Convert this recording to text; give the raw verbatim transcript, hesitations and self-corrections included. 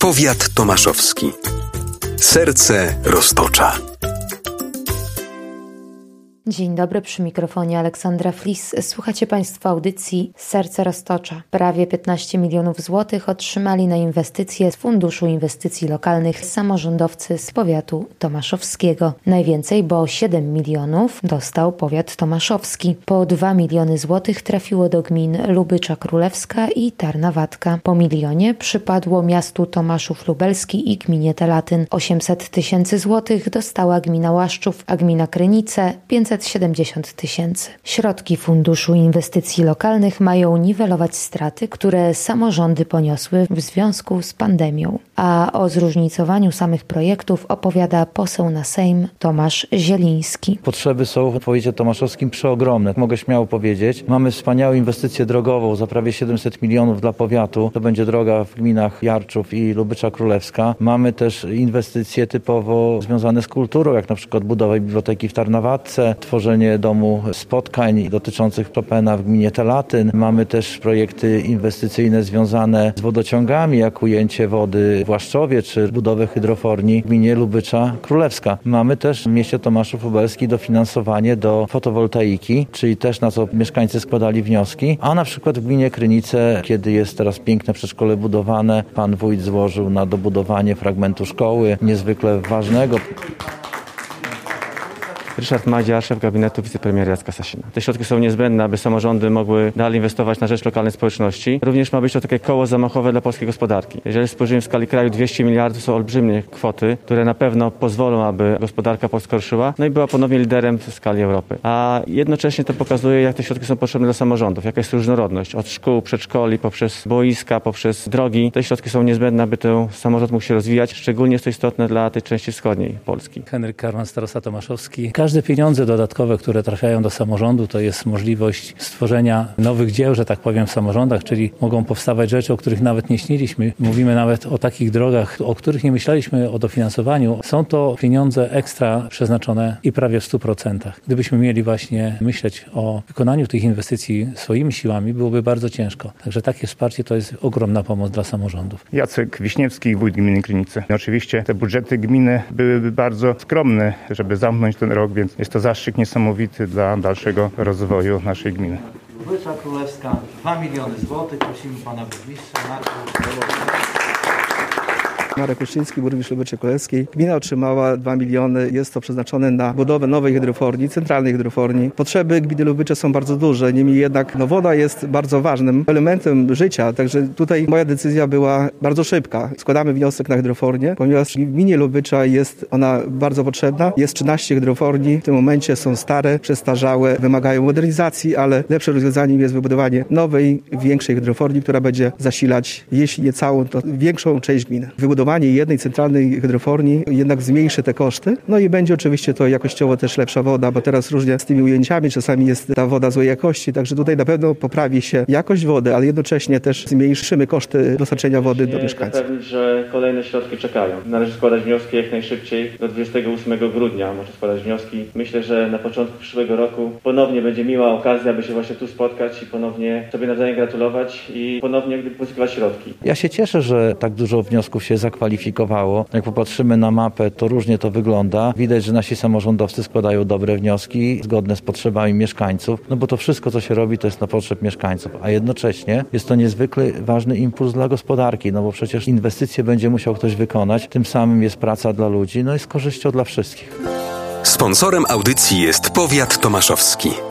Powiat tomaszowski. Serce Roztocza. Dzień dobry, przy mikrofonie Aleksandra Flis. Słuchacie Państwo audycji Serce Roztocza. Prawie piętnaście milionów złotych otrzymali na inwestycje z Funduszu Inwestycji Lokalnych samorządowcy z powiatu tomaszowskiego. Najwięcej, bo siedem milionów dostał powiat tomaszowski. Po dwa miliony złotych trafiło do gmin Lubycza Królewska i Tarnawatka. Po milionie przypadło miastu Tomaszów Lubelski i gminie Telatyn. osiemset tysięcy złotych dostała gmina Łaszczów, a gmina Krynice pięćset siedemdziesiąt tysięcy. Środki Funduszu Inwestycji Lokalnych mają niwelować straty, które samorządy poniosły w związku z pandemią. A o zróżnicowaniu samych projektów opowiada poseł na Sejm Tomasz Zieliński. Potrzeby są w powiecie tomaszowskim przeogromne. Mogę śmiało powiedzieć. Mamy wspaniałą inwestycję drogową za prawie siedemset milionów dla powiatu. To będzie droga w gminach Jarczów i Lubycza Królewska. Mamy też inwestycje typowo związane z kulturą, jak na przykład budowa biblioteki w Tarnawatce, tworzenie domu spotkań dotyczących Chopina w gminie Telatyn. Mamy też projekty inwestycyjne związane z wodociągami, jak ujęcie wody w Łaszczowie, czy budowę hydroforni w gminie Lubycza Królewska. Mamy też w mieście Tomaszów Lubelski dofinansowanie do fotowoltaiki, czyli też na co mieszkańcy składali wnioski. A na przykład w gminie Krynice, kiedy jest teraz piękne przedszkole budowane, pan wójt złożył na dobudowanie fragmentu szkoły, niezwykle ważnego. Ryszard Madziar, szef gabinetu wicepremiera Jacka Sasina. Te środki są niezbędne, aby samorządy mogły dalej inwestować na rzecz lokalnej społeczności. Również ma być to takie koło zamachowe dla polskiej gospodarki. Jeżeli spojrzymy w skali kraju, dwieście miliardów są olbrzymie kwoty, które na pewno pozwolą, aby gospodarka polska ruszyła, no i była ponownie liderem w skali Europy. A jednocześnie to pokazuje, jak te środki są potrzebne dla samorządów, jaka jest różnorodność. Od szkół, przedszkoli, poprzez boiska, poprzez drogi. Te środki są niezbędne, aby ten samorząd mógł się rozwijać. Szczególnie jest to istotne dla tej części wschodniej Polski. Henryk Karman, starosta tomaszowski. Każde pieniądze dodatkowe, które trafiają do samorządu, to jest możliwość stworzenia nowych dzieł, że tak powiem, w samorządach, czyli mogą powstawać rzeczy, o których nawet nie śniliśmy. Mówimy nawet o takich drogach, o których nie myśleliśmy o dofinansowaniu. Są to pieniądze ekstra przeznaczone i prawie w stu procentach. Gdybyśmy mieli właśnie myśleć o wykonaniu tych inwestycji swoimi siłami, byłoby bardzo ciężko. Także takie wsparcie to jest ogromna pomoc dla samorządów. Jacek Wiśniewski, wójt gminy Krynice. Oczywiście te budżety gminy byłyby bardzo skromne, żeby zamknąć ten rok, więc jest to zastrzyk niesamowity dla dalszego rozwoju naszej gminy. Lubycza Królewska, dwa miliony złotych. Prosimy pana burmistrza Marka. Marek Uściński, burmistrz Lubyczy Królewskiej. Gmina otrzymała dwa miliony. Jest to przeznaczone na budowę nowej hydroforni, centralnej hydroforni. Potrzeby gminy Lubycze są bardzo duże, niemniej jednak no, woda jest bardzo ważnym elementem życia, także tutaj moja decyzja była bardzo szybka. Składamy wniosek na hydrofornię, ponieważ w gminie Lubycza jest ona bardzo potrzebna. Jest trzynaście hydroforni, w tym momencie są stare, przestarzałe, wymagają modernizacji, ale lepszym rozwiązaniem jest wybudowanie nowej, większej hydroforni, która będzie zasilać, jeśli nie całą, to większą część gminy. Wybudowanie jednej centralnej hydroforni jednak zmniejszy te koszty, no i będzie oczywiście to jakościowo też lepsza woda, bo teraz różnie z tymi ujęciami, czasami jest ta woda złej jakości, także tutaj na pewno poprawi się jakość wody, ale jednocześnie też zmniejszymy koszty dostarczenia wody do mieszkańców. Zapewnić, że kolejne środki czekają. Należy składać wnioski jak najszybciej, do dwudziestego ósmego grudnia może składać wnioski. Myślę, że na początku przyszłego roku ponownie będzie miła okazja, aby się właśnie tu spotkać i ponownie sobie nawzajem gratulować i ponownie pozyskiwać środki. Ja się cieszę, że tak dużo wniosków się zakwalifikowało. Jak popatrzymy na mapę, to różnie to wygląda. Widać, że nasi samorządowcy składają dobre wnioski, zgodne z potrzebami mieszkańców, no bo to wszystko, co się robi, to jest na potrzeb mieszkańców, a jednocześnie jest to niezwykle ważny impuls dla gospodarki, no bo przecież inwestycje będzie musiał ktoś wykonać, tym samym jest praca dla ludzi, no i z korzyścią dla wszystkich. Sponsorem audycji jest Powiat Tomaszowski.